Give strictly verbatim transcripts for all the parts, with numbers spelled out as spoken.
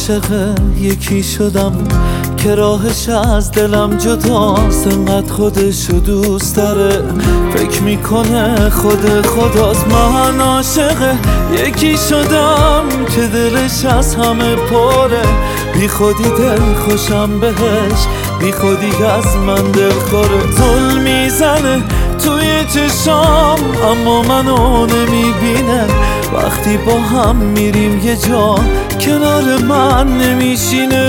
عاشق یکی شدم که راهش از دلم جداست، انقدر خودشو دوست داره فکر میکنه خود خداست. من عاشق یکی شدم که دلش از همه پره، بی خودی دل خوشم بهش، بی خودی از من دل خوره. زل میزنه توی چشام اما منو نمیبینه، وقتی با هم میریم یه جا کنار من نمیشینه.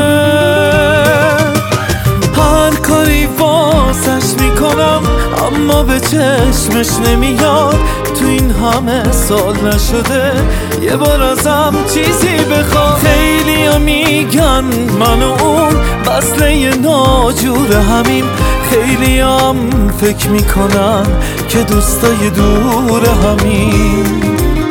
هر کاری واسش میکنم اما به چشمش نمیاد، تو این همه سال نشده یه بار ازم چیزی بخواد. خیلی ها میگن من و اون وصله ناجور همیم، خیلی هم فکر میکنن که دوستای دور همیم.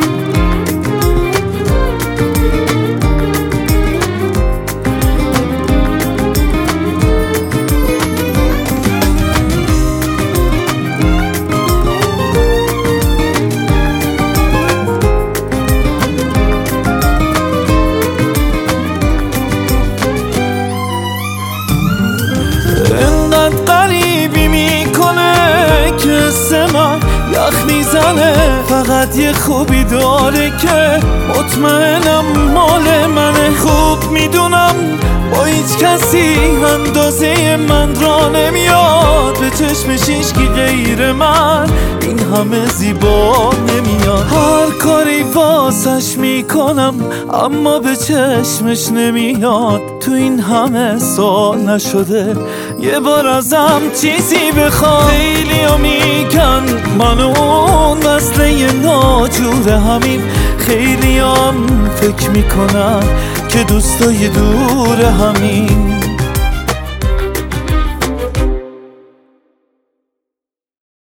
قریبی میکنه که من یخ میزنه، فقط یه خوبی داره که مطمئنم مال منه. خوب میدونم با هیچ کسی اندازه من را نمیاد، به چشمش هیچکی غیر من این همه زیبا نمیاد. هر کاری واسش میکنم اما به چشمش نمیاد، تو این همه سال نشده یه بار ازم چیزی بخواد. خیلی ها میگن من و اون وصله ناجور همین، خیلی هم فکر میکنن که دوستای دور همین.